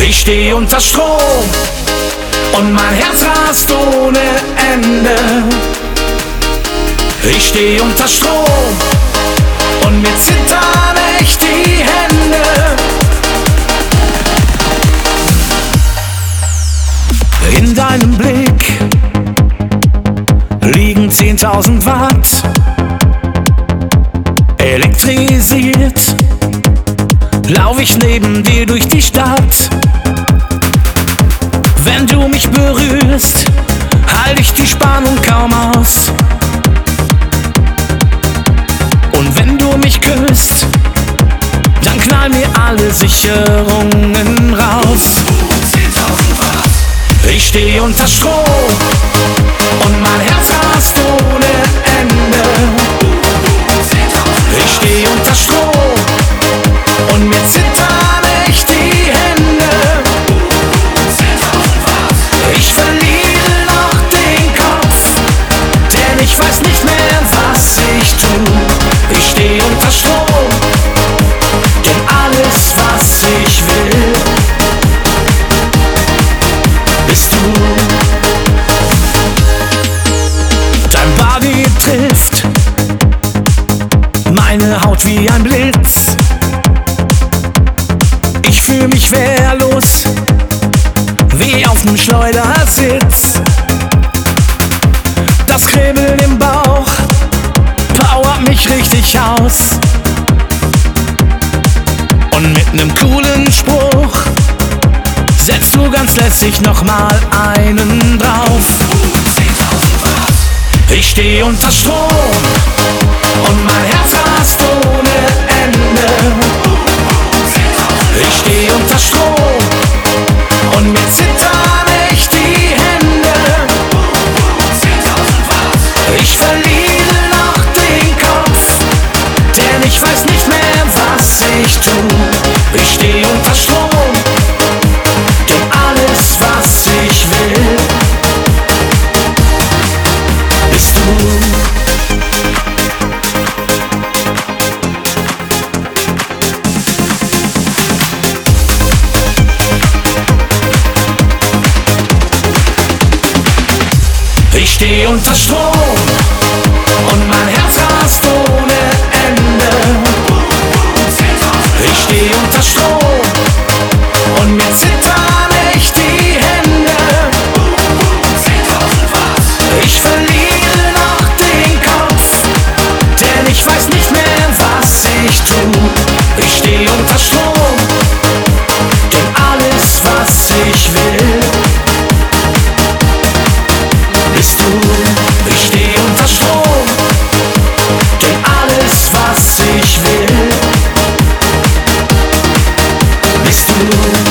Ich steh unter Strom und mein Herz rast ohne Ende. Ich steh unter Strom und mir zittern echt die Hände. In deinem Blick liegen 10.000 Watt, elektrisiert lauf ich neben dir durch die Stadt. Wenn du mich berührst, halt ich die Spannung kaum aus. Und wenn du mich küsst, dann knallen mir alle Sicherungen raus. Ich steh unter Strom und mein Herz rast ohne Ende. Ich steh unter Strom und mir zittern echt die Hände. Ich verliere noch den Kopf, denn ich weiß nicht mehr, was ich tu. Ich steh unter Strom, denn alles, was ich will, bist du. Dein Body trifft meine Haut wie ein Blitz. Ich fühl mich wehrlos, wie auf nem Schleudersitz. Das Kribbeln im Bauch powert mich richtig aus. Und mit nem coolen Spruch setzt du ganz lässig nochmal einen drauf. Ich steh unter Strom und mein Herz rast ohne Ende. Ich steh unter Strom und mir zittern echt die Hände. Ich verliere noch den Kopf, denn ich weiß nicht mehr, was ich tu. Ich steh unter Strom, denn alles, was ich will, bist du. Ich steh unter Strom und mein Herz rast ohne Ende. Ich steh unter Strom und mir zittern echt die Hände. Ich verliere noch den Kopf, denn ich weiß nicht mehr, was ich tu. Ich steh unter Strom, denn alles, was ich will, bist du. Ich steh unter Strom, denn alles, was ich will, bist du.